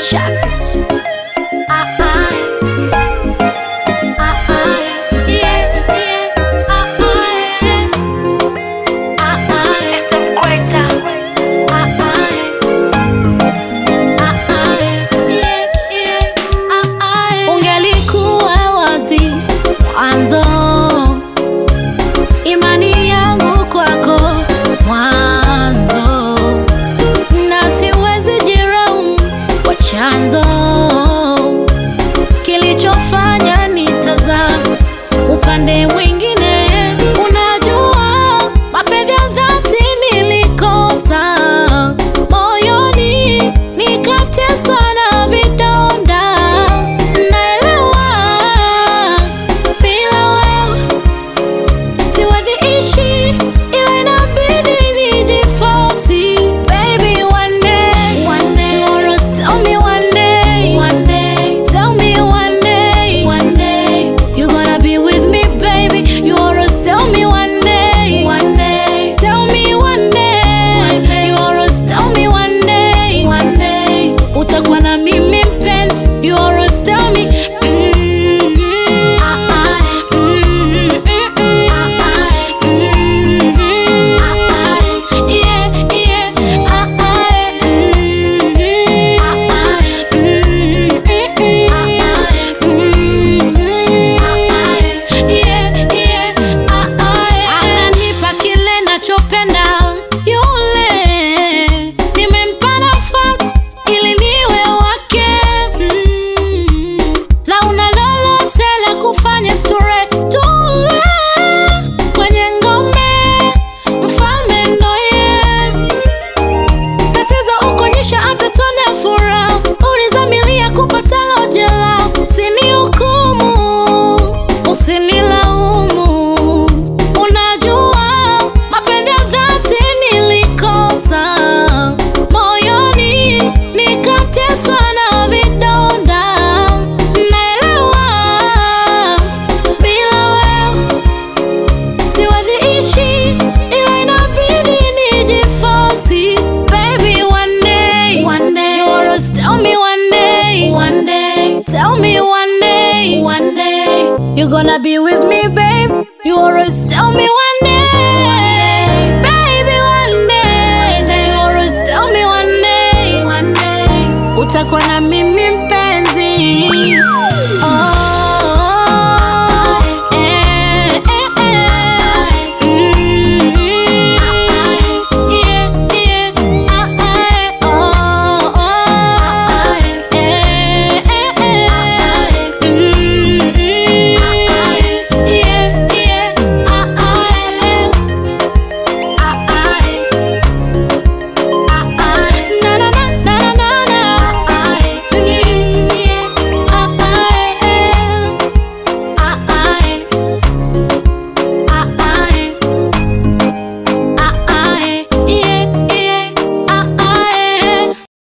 shots. Imani yangu kwako mwanzo, na siwezi jiraumu kwa chanzo kilichofanya nitazame upande mwingine. Unajua mapenzi ya dhati nilikosa, moyoni nikateswa na vidonda. Naelewa bila wewe siwezi ishi, ila inabidi nijiforce. Baby, one day, you always tell me one day, tell me one day, you're gonna be with me, baby. You always tell me one day, tell me one day, you always tell me one day, utakuwa na mimi mpenzi. You always tell me ananipa kile nachopenda yule, nimempa nafasi ili niwe wake, na una lolote la kufanya sure tule kwenye ngome, mfalme ndo yeye. Tatizo ukonyesha hata tone ya furaha, ulizamilia kupata lojela. Usinihukumu, usinilaumu, unajua mapenzi ya dhati nilikosa, moyoni nikateswa na vidonda. Naelewa bila wewe siwezi ishi, ila inabidi nijiforce. Baby, one day, you always tell me one day, tell me one day, you're gonna be with me, babe. You always tell me one day, baby, one day, you always tell me one day, utakuwa na mimi.